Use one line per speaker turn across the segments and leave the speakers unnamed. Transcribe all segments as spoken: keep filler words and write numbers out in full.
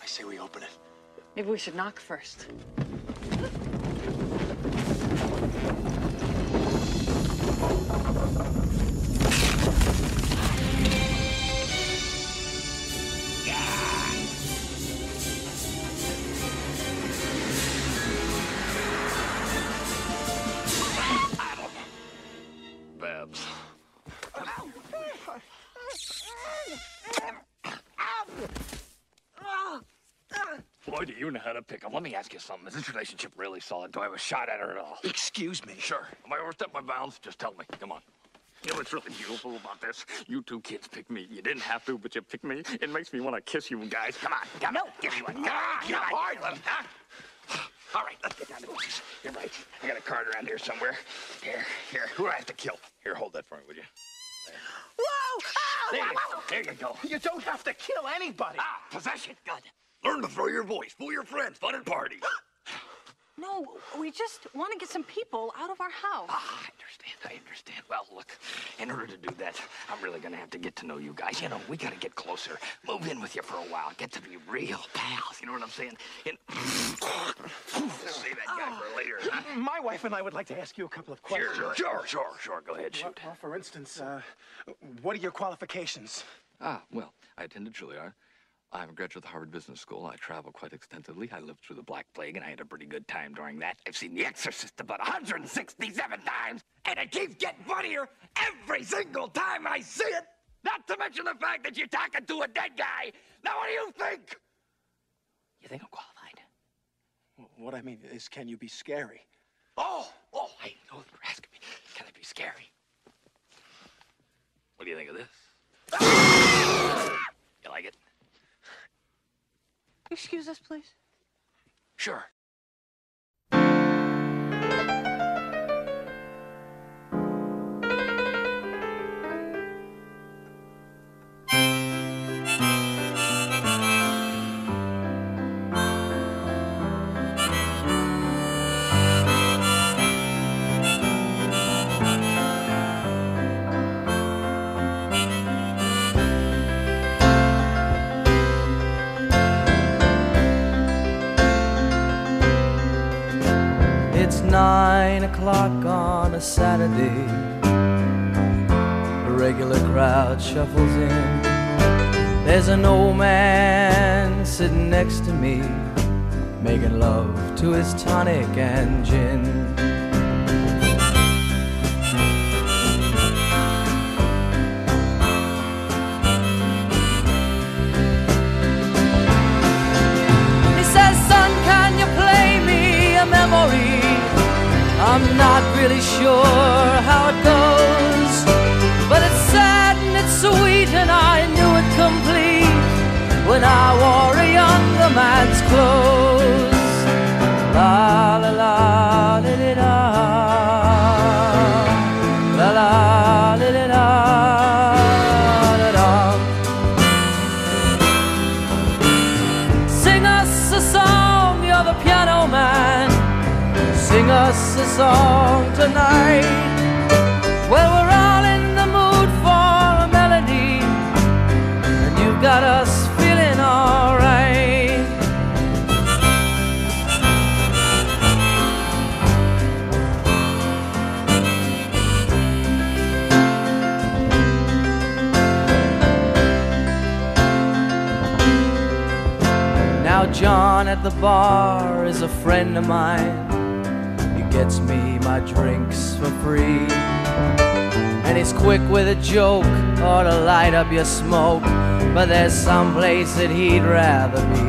say we open it.
Maybe we should knock first.
Babs. Boy, do you know how to pick up. Let me ask you something. Is this relationship really solid? Do I have a shot at her at all?
Excuse me.
Sure. Am I overstepped my bounds? Just tell me. Come on. You know what's really beautiful about this? You two kids picked me. You didn't have to, but you picked me. It makes me want to kiss you guys. Come on. Come
No.
on. Give me one. Come on. Come on. All right, let's, huh? All right, let's get down to business. You're right. I got a card around here somewhere. Here, here. Who do I have to kill? Here, hold that for me, would you? There.
Whoa! Ow!
There, you, there you go.
You don't have to kill anybody.
Ah, possession. Good. Learn to throw your voice. Fool your friends. Fun and party.
No, we just want to get some people out of our house.
Ah, I understand. I understand. Well, look, in order to do that, I'm really going to have to get to know you guys. You know, we got to get closer. Move in with you for a while. Get to be real pals. You know what I'm saying? And save that guy for later. Huh?
My wife and I would like to ask you a couple of questions.
Sure, sure, sure, sure. Go ahead, shoot.
Well, well, for instance, uh, what are your qualifications?
Ah, well, I attended Juilliard. I'm a graduate of the Harvard Business School. I travel quite extensively. I lived through the Black Plague, and I had a pretty good time during that. I've seen The Exorcist about one hundred sixty-seven times, and it keeps getting funnier every single time I see it. Not to mention the fact that you're talking to a dead guy. Now, what do you think? You think I'm qualified?
What I mean is, can you be scary?
Oh, oh, I know you're asking me. Can I be scary? What do you think of this? You like it?
Excuse us, please.
Sure.
Nine o'clock on a Saturday, a regular crowd shuffles in. There's an old man sitting next to me, making love to his tonic and gin. He says, son, can you play me a memory? I'm not really sure how it goes, but it's sad and it's sweet, and I knew it complete when I wore a younger man's clothes. La la la la la la la la la la la. Sing us a song, you're the piano man. Sing us a song tonight. Well, we're all in the mood for a melody, and you've got us feeling all right. Now John at the bar is a friend of mine. Gets me my drinks for free, and he's quick with a joke or to light up your smoke, but there's some place that he'd rather be.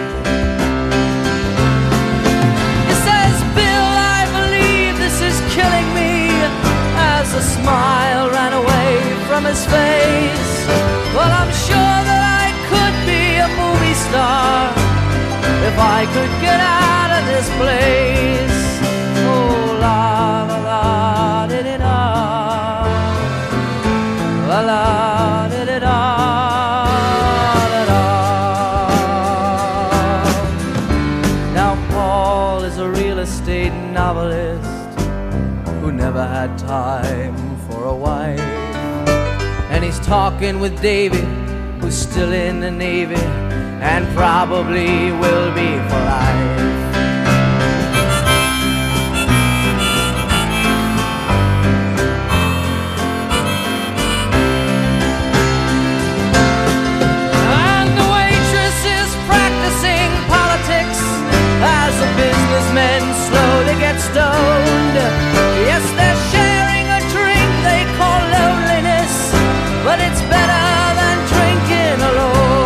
He says, Bill, I believe this is killing me, as a smile ran away from his face. Well, I'm sure that I could be a movie star if I could get out of this place. Oh, la la la da da da, la la da da da da. Now Paul is a real estate novelist who never had time for a wife, and he's talking with David, who's still in the Navy, and probably will be for life. And the waitress is practicing politics as the businessmen slowly get stoned. Yes, they're sharing a drink they call loneliness, but it's better than drinking alone.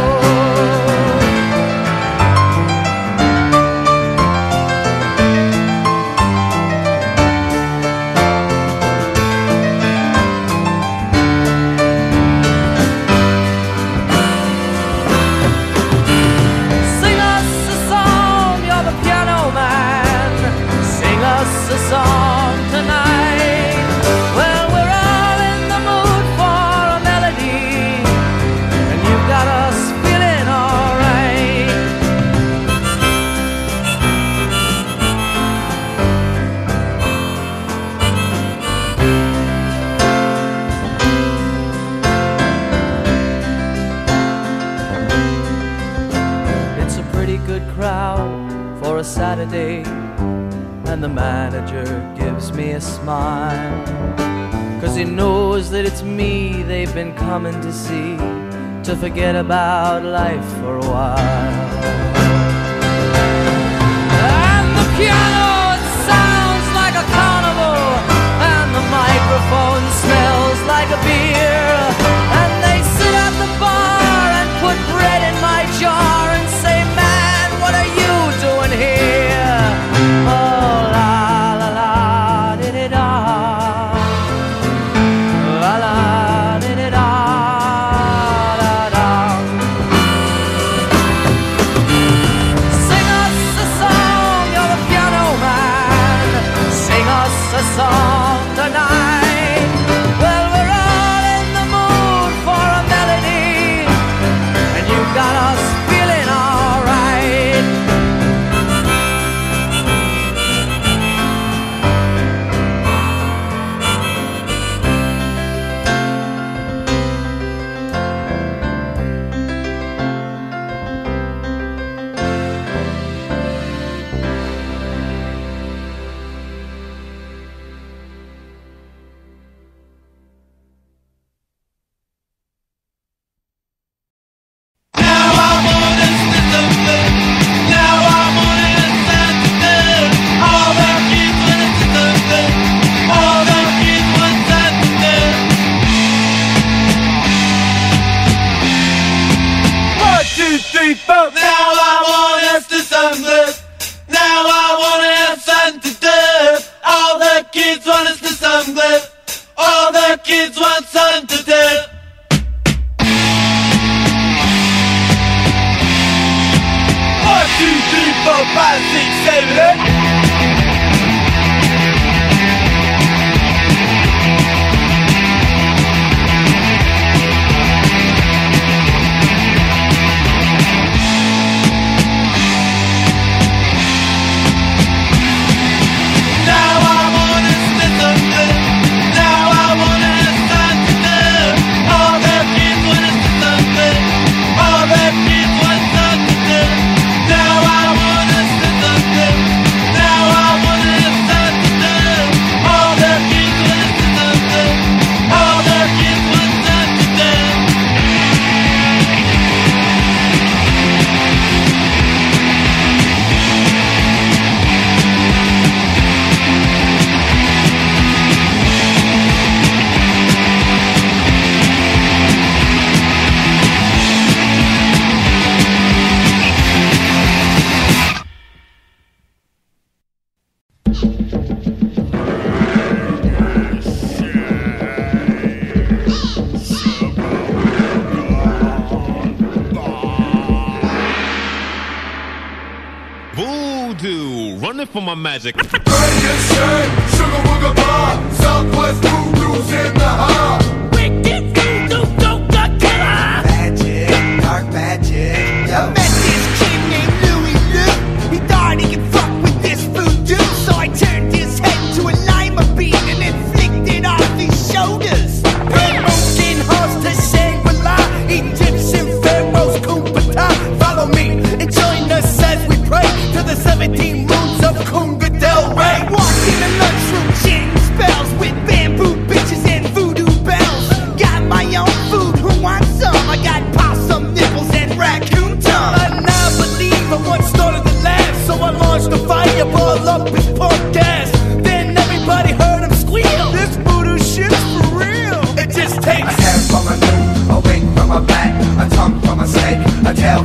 Sing us a song, you're the piano man. Sing us a song tonight. Well, we're all in the mood for a melody, and you've got us feeling alright. It's a pretty good crowd for a Saturday, and the manager gives me a smile, 'cause he knows that it's me they've been coming to see, to forget about life for a while. And the piano, it sounds like a carnival, and the microphone smells like a beer, and they sit at the bar and put bread in my jar and say, man, what are you doing here? Oh, la la la, did it all. La la, did it all. La, da. Sing us a song, you're the piano man. Sing us a song tonight. Well, we're all in the mood for a melody, and you've got us feeling alright.
Now I want us to something. Now I want us something to do. All the kids want us to something. All the kids want something to do. One, two, three, four, five, six, seven, eight.
Voodoo, running for my magic.
Sugar Wooga Bar, Southwest Voodoo's in the heart. Wicked Voodoo, Doga Killer. Magic, dark magic. Yo. I met this kid named Louis Luke. He thought he could fuck with this voodoo, so I turned his head to a lima bean and then flicked it off his shoulders. Promoting horse to Shangri-La, Egyptian pharaohs, Kumpata.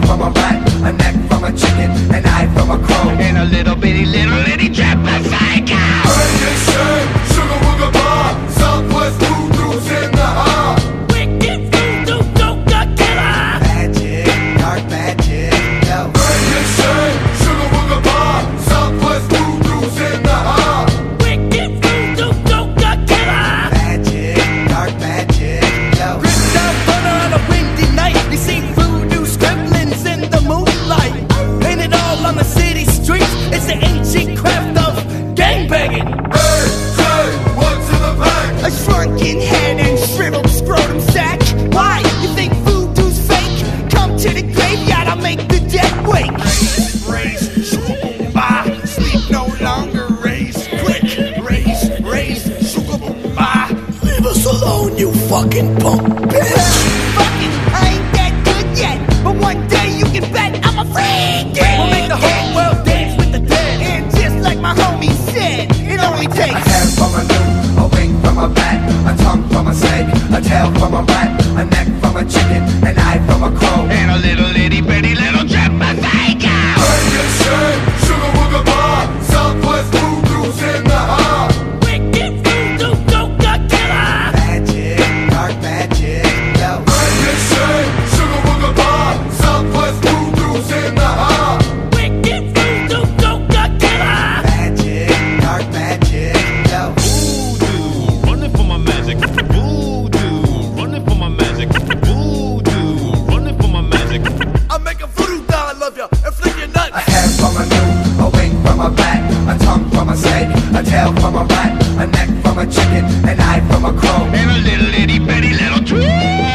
from a rat, a neck from a chicken, an eye from a crow,
And a little bitty little litty Jamaica.
Radiation, sugar wooga bar, Southwest voodoo's in the heart.
Wicked voodoo go-go killer.
Magic, dark magic, yo. Radiation, sugar wooga bar, Southwest voodoo's in the heart.
Wicked voodoo go-go killer.
Magic, dark magic, yo.
Crystal thunder on a windy night. We see voodoo scribblings in the moonlight. Painted all on the city streets. It's the ancient craft of gangbanging.
Hey, say, what's in the pack?
A shrunken head and shriveled scrotum sack. Why? You think voodoo's fake? Come to the graveyard, I'll make the dead wake.
Raise, sugar-boom-ba, sleep no longer, raise, quick, raise, raise, sugar-boom-ba.
Leave us alone, you fucking punk bitch. Fuck it, I ain't that good yet. But one day you can bet I'm a freak. We'll make the whole world dance with the dead. And just like my homie said, it only
A
takes
head from a loon, a wing from a bat, a tongue from a snake, a tail from a rat, a neck from a chicken, an eye from a crow.
And a little itty bitty little Jamaica.
Radiation, sugar wooga bar, Southwest voodoo's in the heart.
Wicked voodoo go-go killer.
Magic, dark magic, yo. Radiation, sugar wooga bar, Southwest voodoo's in the heart.
Wicked voodoo go-go killer.
Magic, dark magic, yo.
Voodoo, running for my magic. Voodoo, running for my magic. Voodoo, running for my magic.
I'll make a voodoo doll, I love ya, and flick your nuts.
A head from a loon, a wing from a bat, a tongue from a snake, a tail from a rat, a neck from a chicken, an eye from a crow.
And a little itty bitty little twin.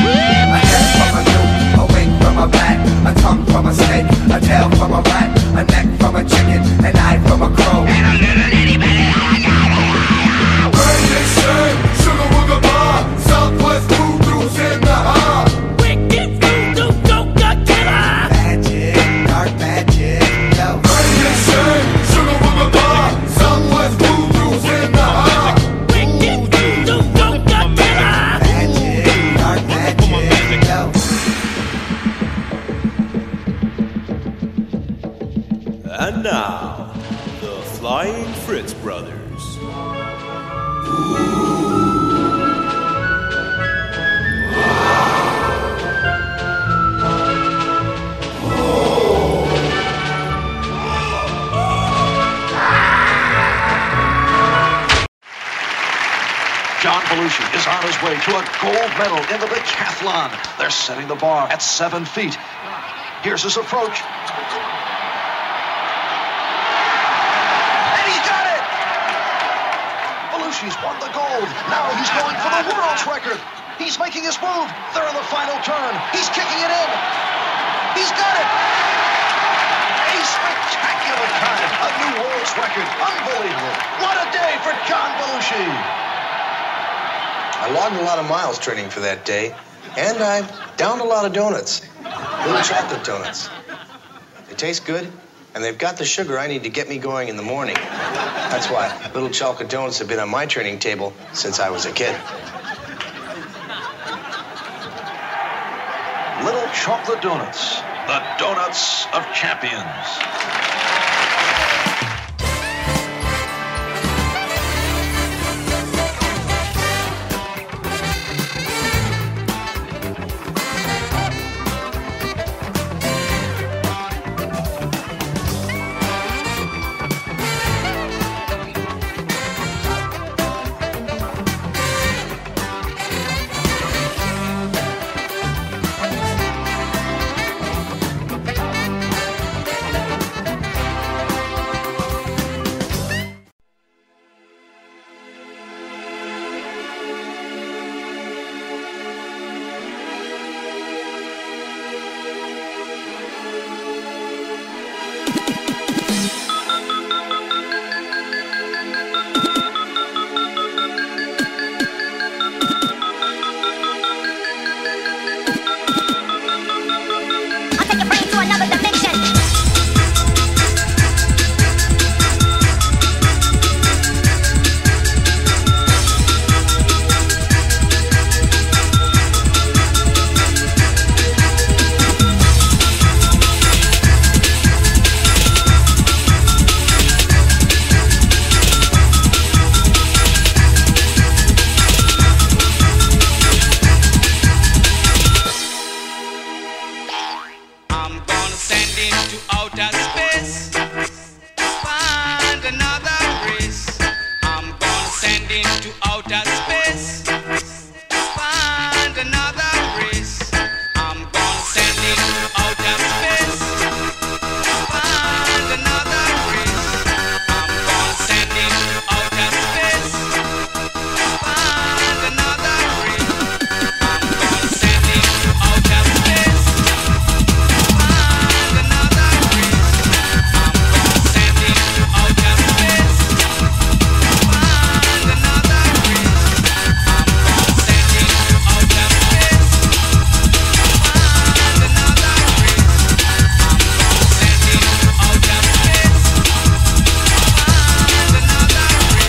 A head from a loon, a wing from a bat, a tongue from a snake, a tail from a rat, a neck from a chicken, an eye from a crow.
And a little itty bitty
Radiation, sugar wooga bar, Southwest voodoo's in the heart.
Wicked voodoo go-go killer.
Magic, dark magic, yo. Radiation, sugar wooga bar, Southwest voodoo's in the heart.
Wicked voodoo go-go killer.
Magic, dark magic, yo.
And now, the Flying Fritz Brothers.
John Belushi is on his way to a gold medal in the decathlon. They're setting the bar at seven feet. Here's his approach. And he got it! Belushi's won the gold. Now he's going for the world's record. He's making his move. They're in the final turn. He's kicking it in. He's got it! A spectacular time. A new world's record. Unbelievable. What a day for John Belushi.
I logged a lot of miles training for that day, and I downed a lot of donuts. Little chocolate donuts. They taste good, and they've got the sugar I need to get me going in the morning. That's why little chocolate donuts have been on my training table since I was a kid.
Little chocolate donuts. The donuts of champions.
send him to outer space. Find another race. I'm gonna send him to outer space. Find another race. I'm gonna send him to outer space. Find another race. I'm gonna send him to outer space. Find another race. I'm gonna send him to outer space. Find another race. I'm gonna send him to outer space. Find another race. I'm gonna send him to outer space. Find another race. I'm gonna send him to outer space. Find another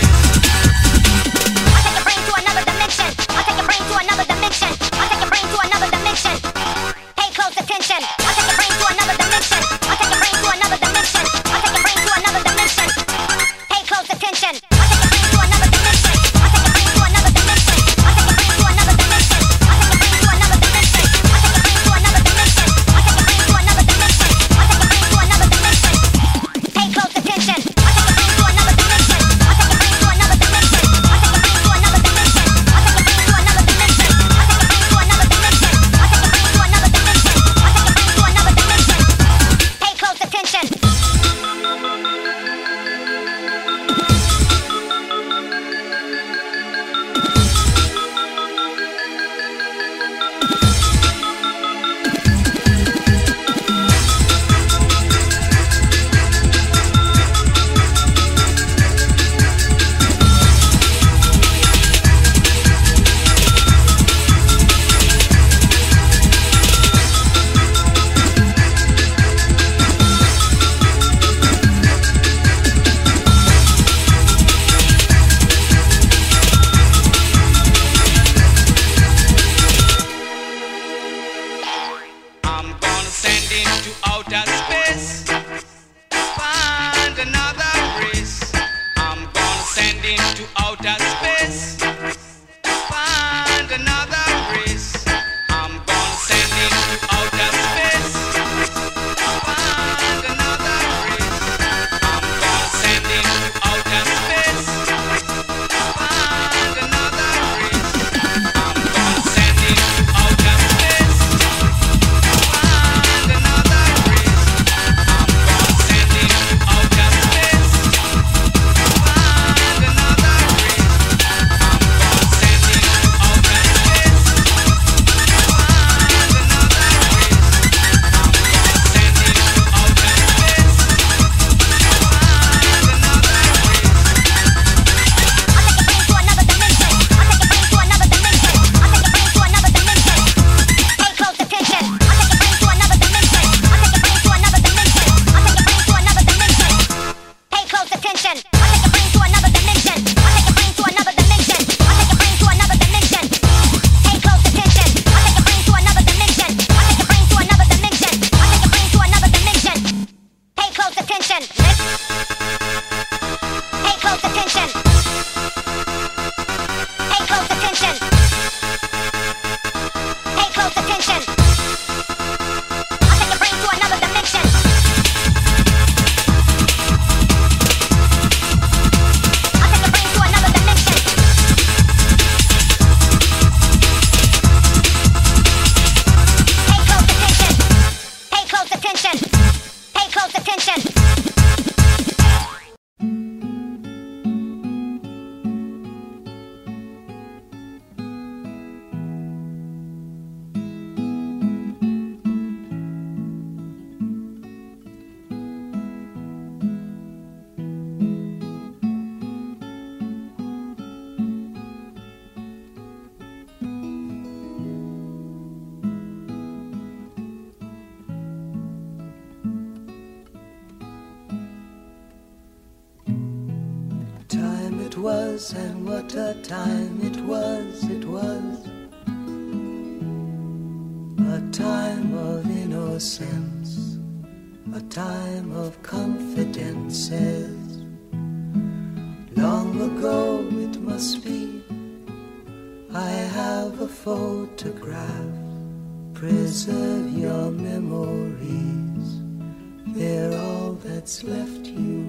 race.
I'll take your brain to another dimension. I'll take your brain to another dimension. Pay close attention. I'll take your brain to another dimension. I'll take your brain to another dimension. I'll take your brain to another dimension. Pay close attention. I'll take your brain to another dimension. I'll take your brain to another dimension. I'll take your brain to another dimension. I'll take your brain to another dimension. I'll take your brain to another dimension. I'll take your brain to another dimension. I'll take your brain to another dimension. Pay close attention. I'll take your brain to another dimension. I'll take your brain to another dimension. I'll take your brain to another dimension. I'll take your brain to another dimension. I'll take your brain to another dimension. I'll take your brain to another dimension. I'll take your brain to another dimension. Pay close attention.
I'm gonna send him to outer space. Find another race. I'm gonna send him to outer space. Find another race. I'm gonna send him to outer space. Find another race. I'm gonna send him to outer space. Find another race. I'm gonna send him to outer space. Find another race. I'm gonna send him to outer space. Find another race. I'm gonna send him to outer space. Find another race. I'm gonna send him to outer space. Find another race.
I'll take your brain to another dimension. I'll take your brain to another dimension. I'll take your brain to another dimension. Pay close attention. I'll take your brain to another dimension. I'll take your brain to another dimension. I'll take your brain to another dimension. Pay close attention. I'll take your brain to another dimension. I'll take your brain to another dimension. I'll take your brain to another dimension. Pay close attention. I'll take your brain to another dimension. I'll take your brain to another dimension. I'll take your brain to another dimension. Pay close attention. Pay close attention. Pay close attention. Pay close attention. I'll take your brain to another dimension. I'll take your brain to another dimension. Pay close attention. Pay close attention. Pay close attention.
Time it was, and what a time it was, it was a time of innocence, a time of confidences. Long ago it must be, I have a photograph. Preserve your memories.
that's left you.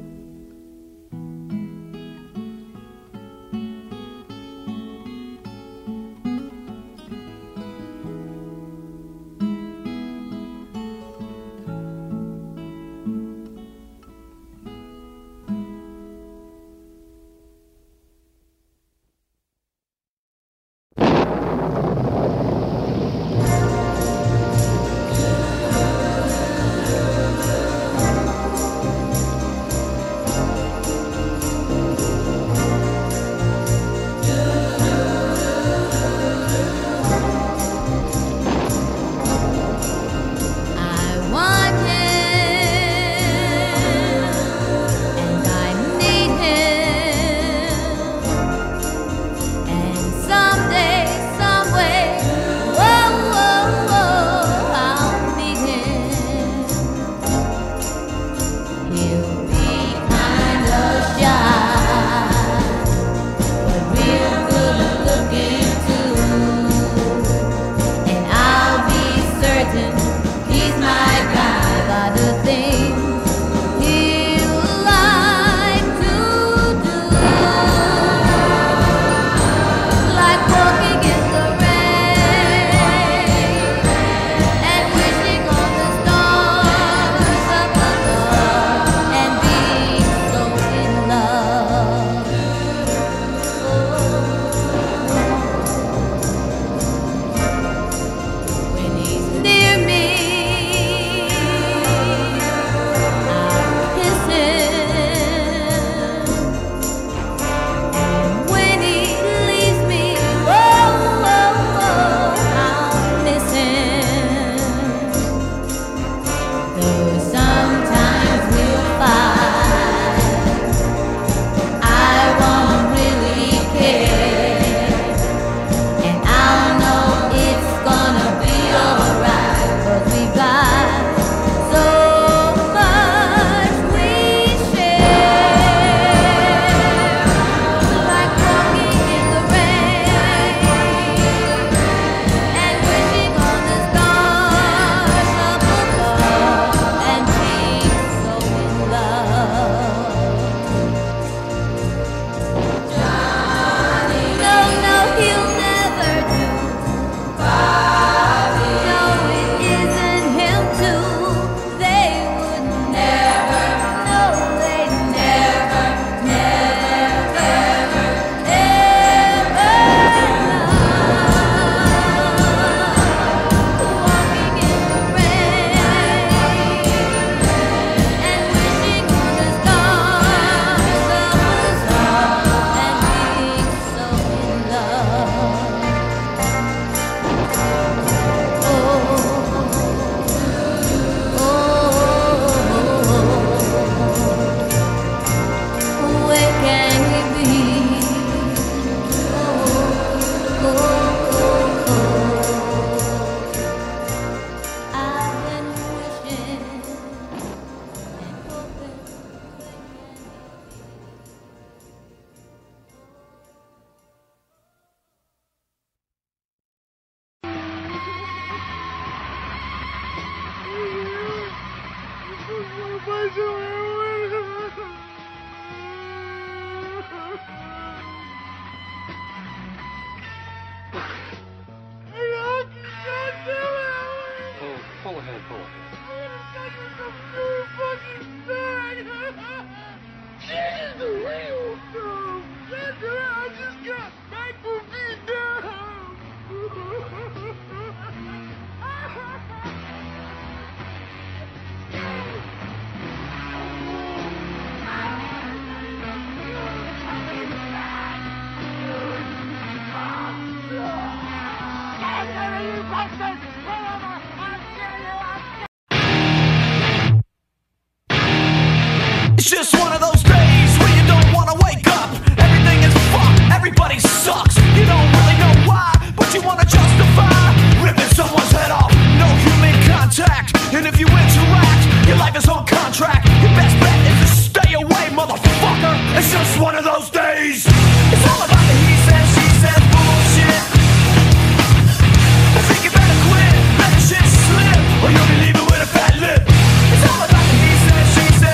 Pull ahead, pull ahead.
She's the real girl. That's right. I just got back from
It's just one of those days where you don't want to wake up. Everything is fucked, everybody sucks. You don't really know why, but you want to justify ripping someone's head off. No human contact, and if you interact, your life is on contract. Your best bet is to stay away, motherfucker. It's just one of those days. It's all about the he said, she said bullshit. I think you better quit, let the shit slip, or you'll be leaving with a fat lip. It's all about the he said, she said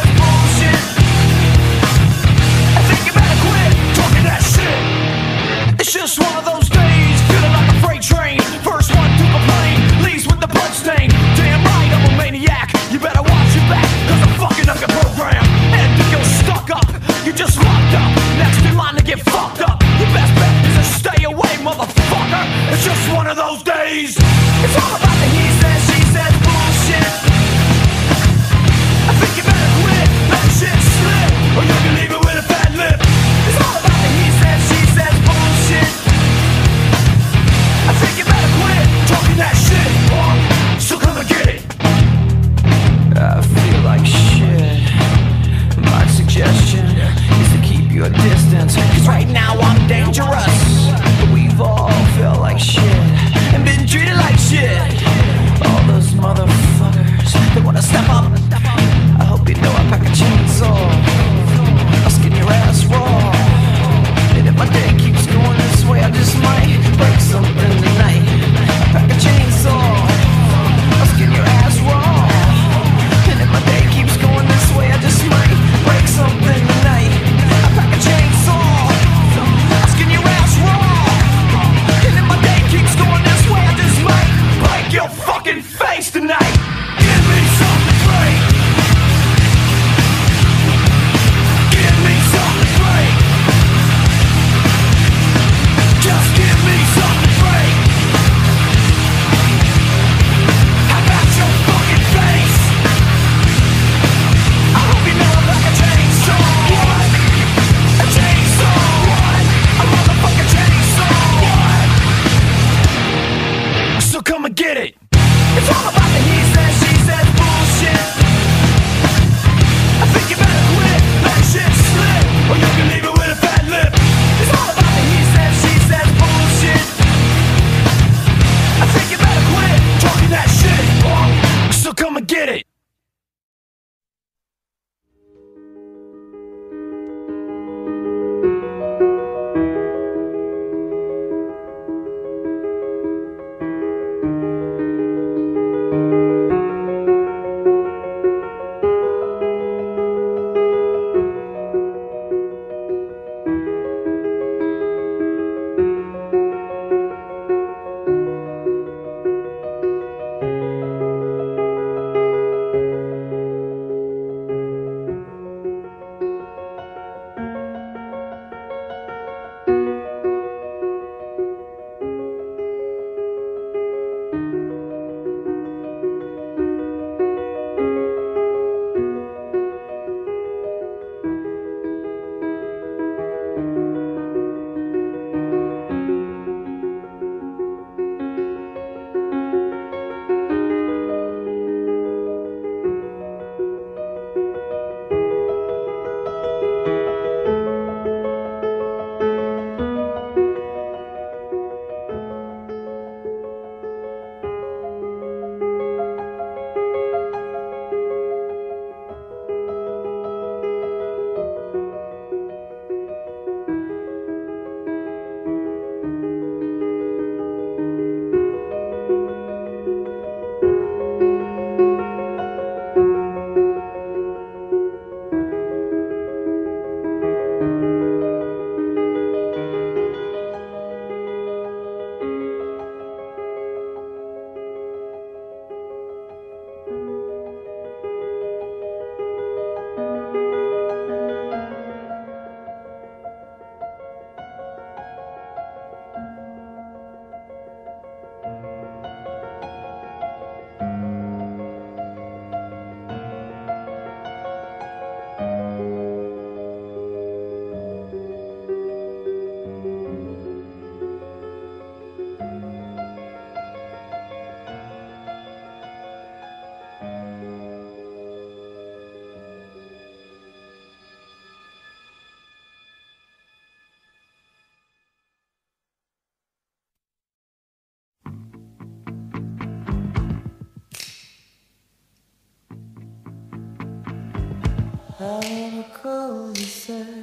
I'm in a cul-de-sac.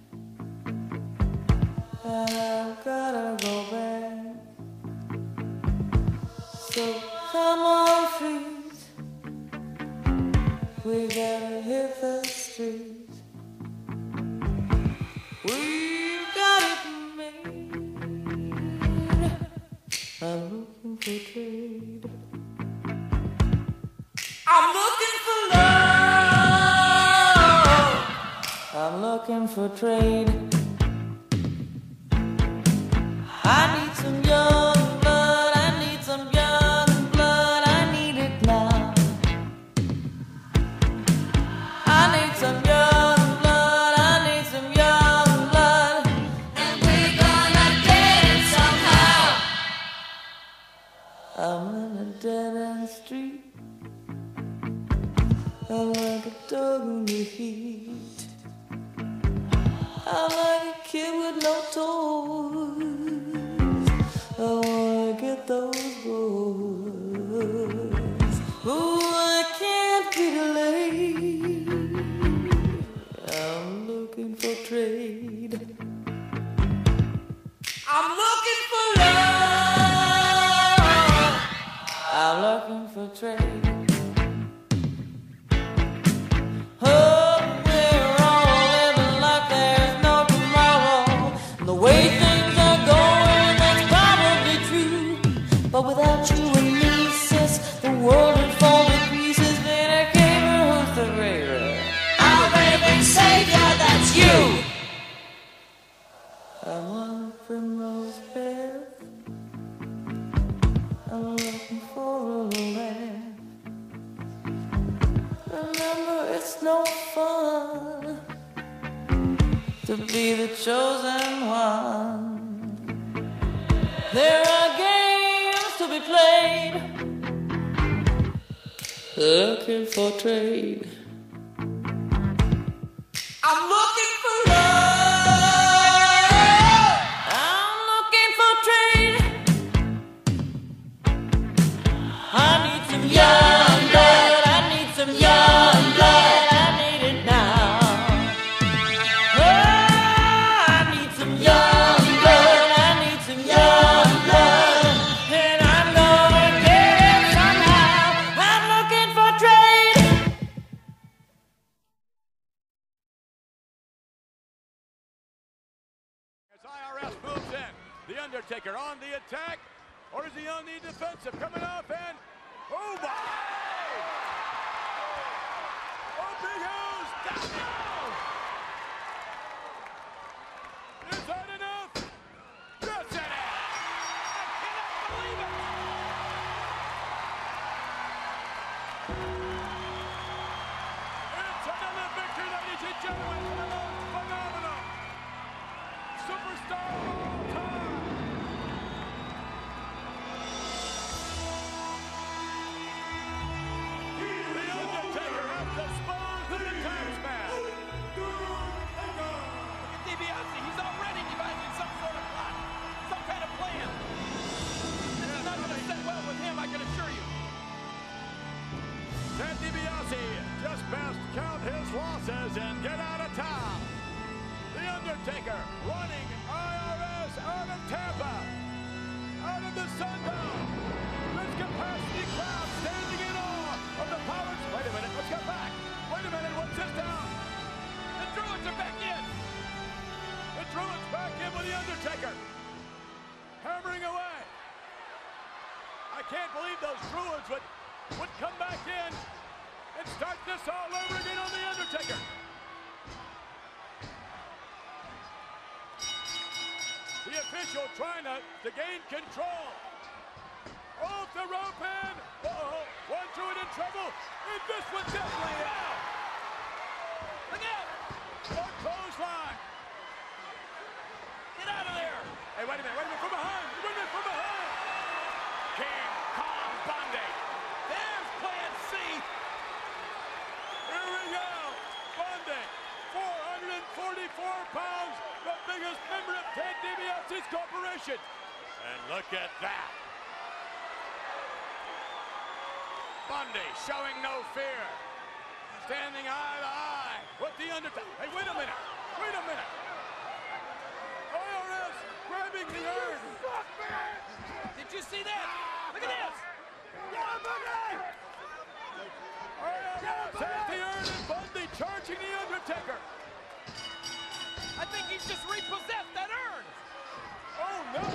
I've gotta go back. So come on, feet. We gotta hit the street. We've got it made. I'm looking for trade. I'm looking for love. I'm looking for trade. I need some young blood. I need some young blood. I need it now. I need some young blood. I need some young blood. And we're gonna get it somehow. I'm in a dead-end street. I'm like a dog in the heat. I'm like a kid with no toys. I wanna get those boys. Ooh, I can't be delayed. I'm looking for trade. I'm looking for love. I'm looking for trade. Oh, we're all living like there's no tomorrow. The way things are going, that's probably true. But without you and me, sis, the world would fall to pieces. Then I came and who's the raider? Our baby savior, that's you. I'm on a primrose path. I'm looking for a laugh. Remember, it's no fun to be the chosen one. There are games to be played. Looking for trade. I'm looking for love. I'm looking for trade. I need some young blood. I need some young blood. I need it now. Oh, I need some young blood. I need some young blood. And I'm gonna get it somehow. I'm looking for trade.
As I R S moves in, The Undertaker on the attack, or is he on the defensive? Coming off and oh my! Oh, Big O's down now! Is that enough? Yes, it is! I cannot believe it! It's another victory, ladies and gentlemen, for the most phenomenal superstar of all time! The Undertaker has disposed of the taxman! Look at DiBiase, he's already devising some sort of plot, some kind of plan. This is not going to sit well with him, I can assure you. Ted DiBiase just best count his losses and get out of town. The Undertaker running I R S out of Tampa, out of the Sunbelt. This capacity crowd standing in awe of the powers. Wait a minute, let's get back. Wait a minute, what's this down? The Druids are back in. The Druids back in with the Undertaker, hammering away. I can't believe those Druids would would come back in and start this all over again on the Undertaker. The official trying to, to gain control. Off the rope in. Uh-oh. One Druid in trouble. And this one definitely out. Look out. One clothesline. Get out of there. Hey, wait a minute. Wait a minute. From behind. Wait a minute. From behind. King Kong Bundy. There's plan C. Here we go. Bundy. four hundred forty-four pounds. The biggest member of Ted DiBiase's corporation. And look at that. Bundy showing no fear. Standing eye to eye with the Undertaker. Hey, wait a minute. Wait a minute. I R S grabbing the urn.
Did you see that? Look at this.
I R S has the urn and Bundy charging the Undertaker.
I think he's just repossessed that urn.
Oh, no.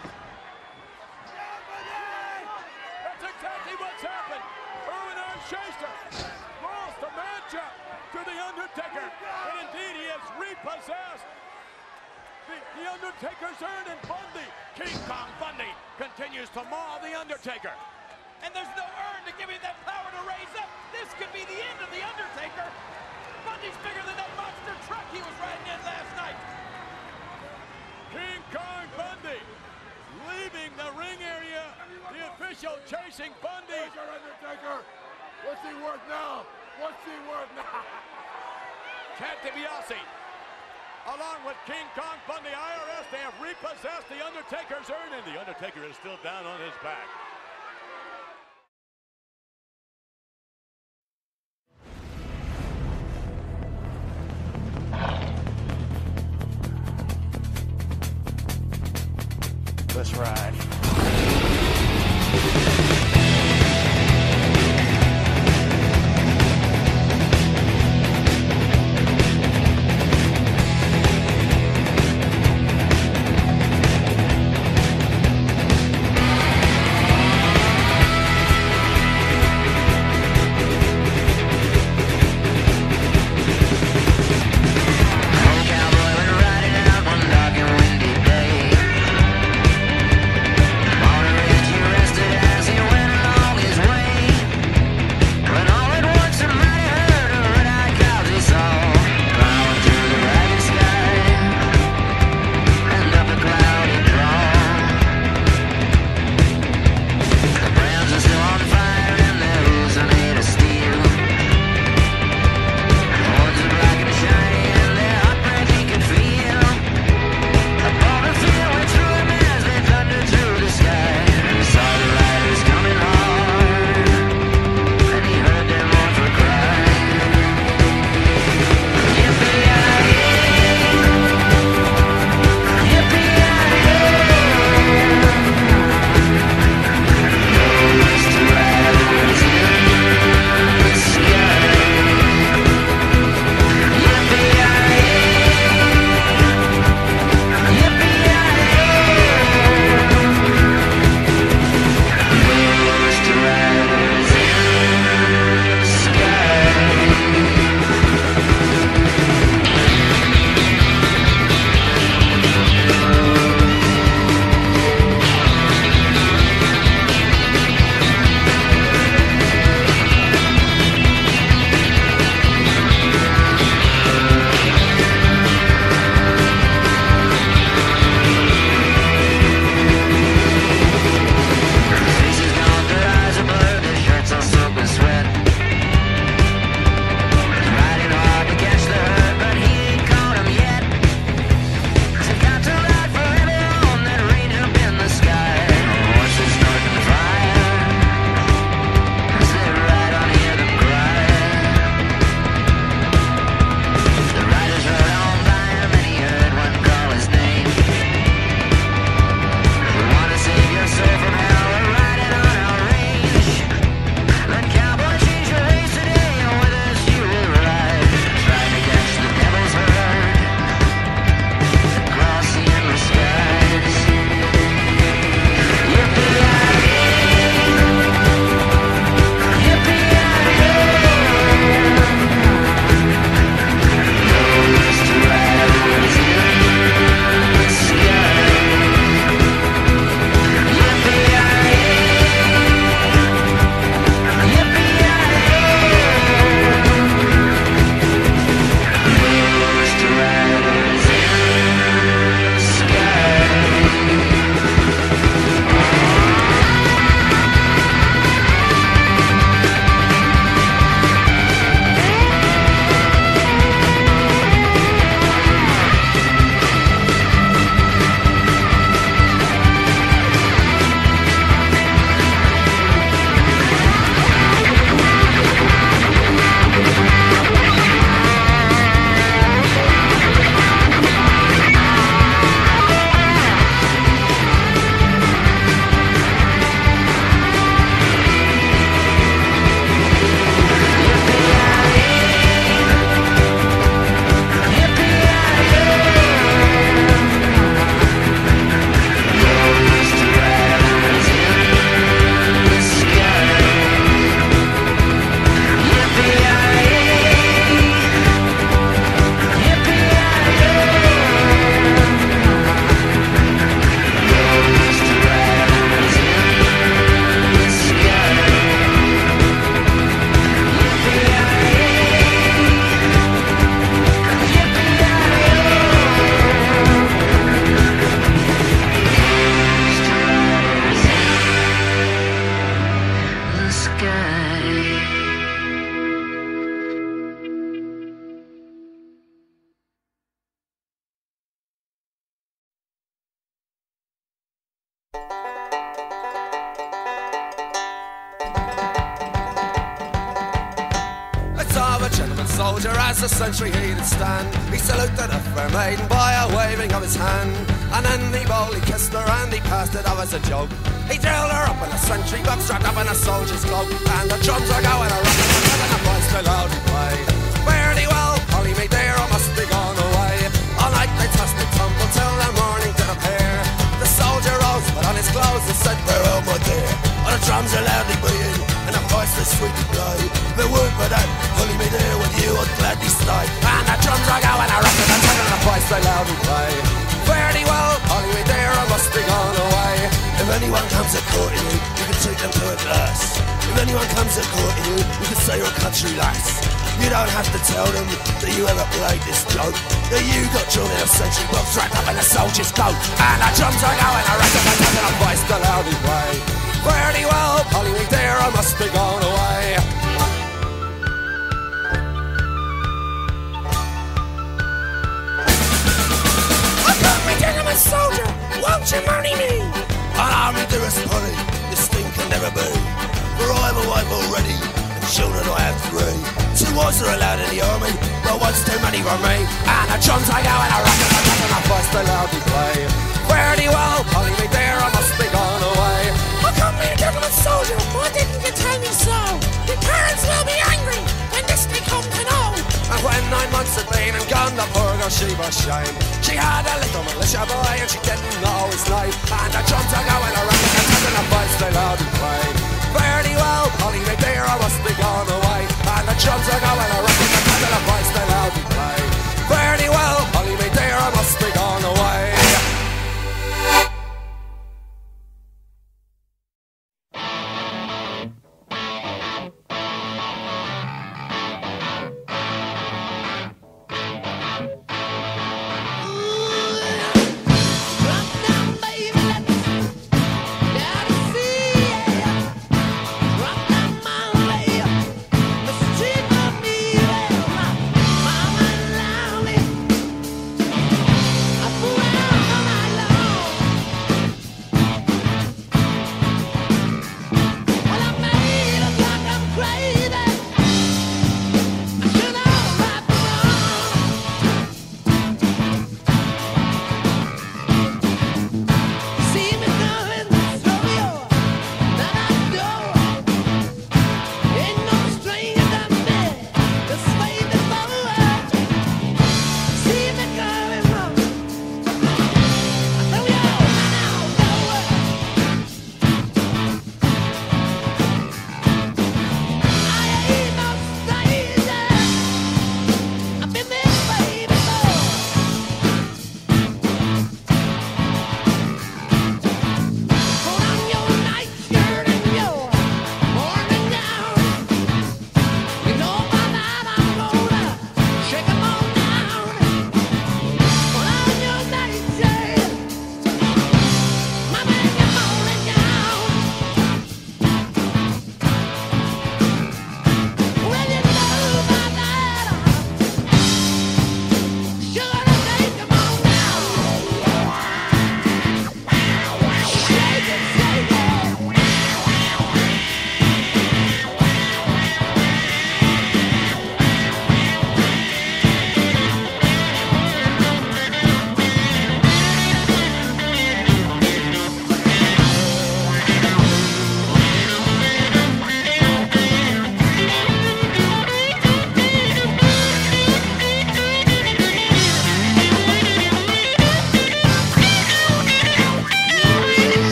That's exactly what's happened. Irwin R. Schaefer lost the matchup to the Undertaker. And indeed, he has repossessed the, the Undertaker's urn, and Bundy, King Kong Bundy, continues to maul the Undertaker.
And there's no urn to give him that power to raise up. This could be the end of the Undertaker. Bundy's bigger than that monster truck he was riding in last night.
King Kong Bundy leaving the ring area. The official chasing Bundy.
Where's your Undertaker? What's he worth now? What's he worth now?
Ted DiBiase, along with King Kong Bundy, I R S, they have repossessed the Undertaker's urn, and the Undertaker is still down on his back.
Let's ride.
Cowboy went riding out one dark and windy day.
gentleman soldier as the sentry he did stand. He saluted a fair maiden by a waving of his hand, and then he boldly kissed her and he passed it off as a joke. He drilled her up in a sentry box, strapped up in a soldier's cloak, and the drums are going a rockin' and the boys still loudly play. Fare thee well, Polly me dear, I must be gone away. All night they tossed and tumbled till the morning did appear. The soldier rose, put on his clothes and said, farewell my dear. And the drums are loudly beating, and the voice is sweetly play. If it weren't for that, Polly me dear, with you I'd gladly stay. And the drums are going a rockin' and turning, and the voice they loudly play. Fare thee well, Polly me dear, I must be gone away. If anyone comes a courting you, you can treat them to a glass. If anyone comes a courting you, you can say you're a country lass. You don't have to tell them that you ever played this joke, that you got drawn in a sentry box wrapped up in a soldier's coat. And the drums are going a rest and and a voice to loudly play. Fare thee well, Polly me dear, I must be gone away. I got me gentleman soldier, won't you marry me? And I'll be dearest Polly, this thing can never be. For I have a wife already, and children I have three. Two wives are allowed in the army, but one's too many for me. And the drums I go and I rock and I rock and I voice they loudly play. Fare thee well, Polly me dear, I must be gone away. How come me a gentleman soldier, why didn't you tell me so? Your parents will be angry when this they come to know. And when nine months had been and gone, the poor girl she was shamed. She had a little militia boy and she didn't know his name. And the drums are going a rock and I rock and I voice they loudly play. Fare thee well, Polly me dear, I must be gone away. And the drums are going a rock and and the voice they loudly play. Fare thee well, Polly me dear, I must be gone away.
Mistreat me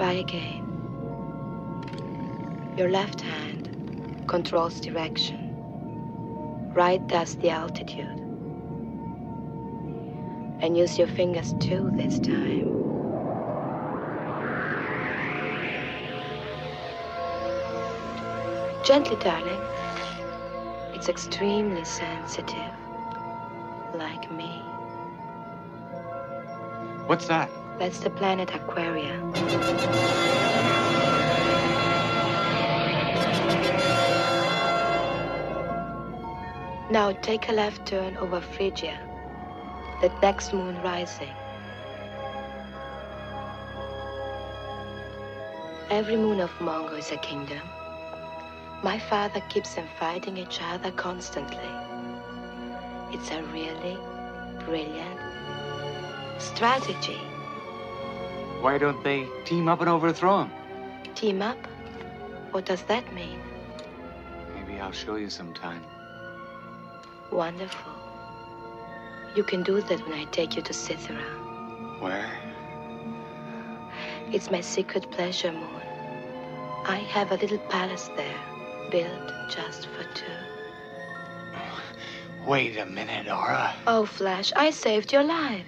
Try again. Your left hand controls direction. Right does the altitude. And use your fingers too this time. Gently, darling. It's extremely sensitive. Like me.
What's that?
That's the planet Aquaria. Now take a left turn over Phrygia, the next moon rising. Every moon of Mongo is a kingdom. My father keeps them fighting each other constantly. It's a really brilliant strategy.
Why don't they team up and overthrow him?
Team up? What does that mean?
Maybe I'll show you sometime.
Wonderful. You can do that when I take you to Cythera.
Where?
It's my secret pleasure moon. I have a little palace there, built just for two.
Wait a minute, Aura.
Oh, Flash, I saved your life.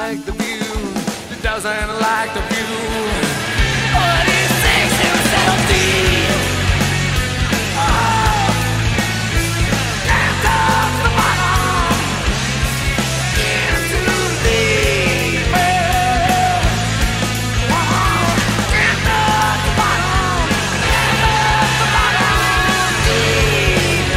like the view, who doesn't like the view. All these things they were settled deep. Oh, and down to the bottom, into the deep. Oh, and down to the bottom, and down to the bottom, deep.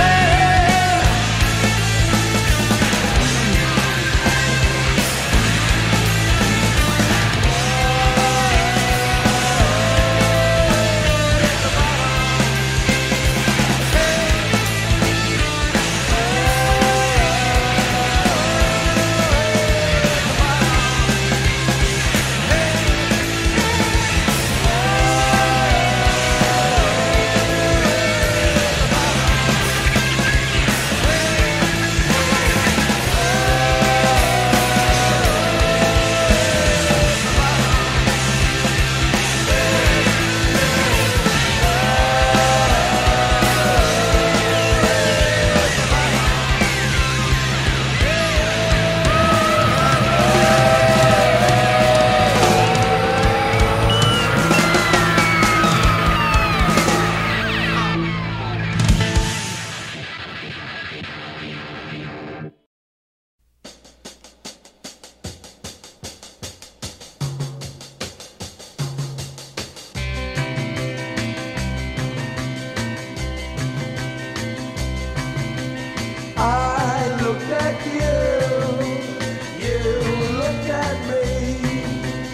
I looked at you, you looked at me.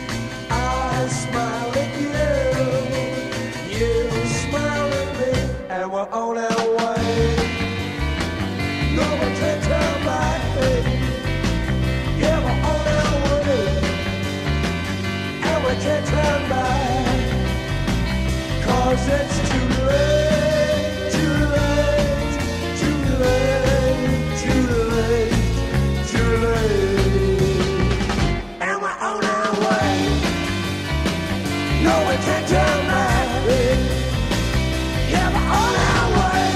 I smiled at you, you smiled at me, and we're on our way. No one can turn back. Yeah, we're on our way, and we can't turn back, 'cause it's too late, too late, too late, too late, too late. And we're on our way. No, we can't turn back. Yeah, we're on our way.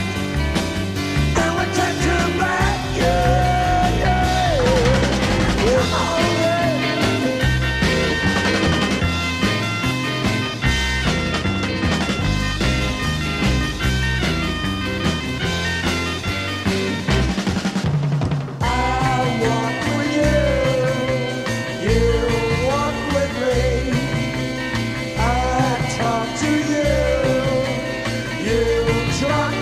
And we can't turn back. Yeah, yeah. We're on our way. Try